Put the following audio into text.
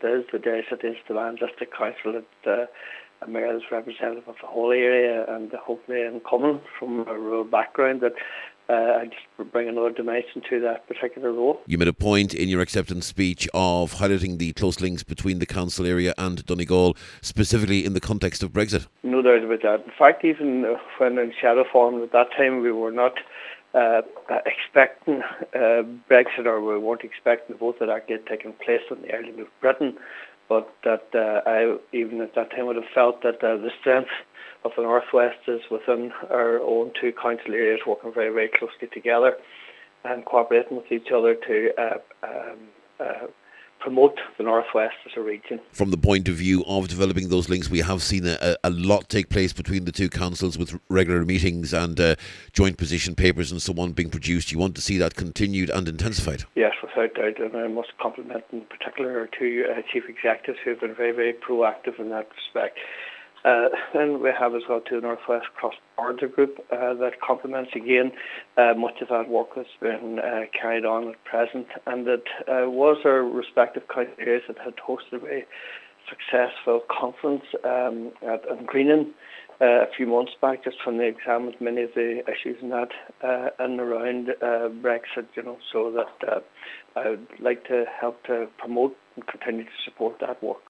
is the Derry City and Strabane District Council that Mayor is representative of the whole area, and hopefully in coming from a rural background that I just bring another dimension to that particular role. You made a point in your acceptance speech of highlighting the close links between the council area and Donegal, specifically in the context of Brexit. No doubt about that. In fact, even when in shadow form at that time, we were not expecting Brexit, or we weren't expecting the vote that actually had taken place in the Ireland of Britain. But that I, even at that time, would have felt that the strength of the Northwest is within our own two council areas, working very, very closely together and cooperating with each other to promote the Northwest as a region. From the point of view of developing those links, we have seen a lot take place between the two councils, with regular meetings and joint position papers and so on being produced. You want to see that continued and intensified? Yes, without doubt, and I must compliment in particular our two chief executives who have been very, very proactive in that respect. Then we have as well to the Northwest Cross-Border Group that complements again much of that work that's been carried on at present, and that was our respective council areas that had hosted a very successful conference at Greenan a few months back, just when they examined many of the issues in that and around Brexit, so that I would like to help to promote and continue to support that work.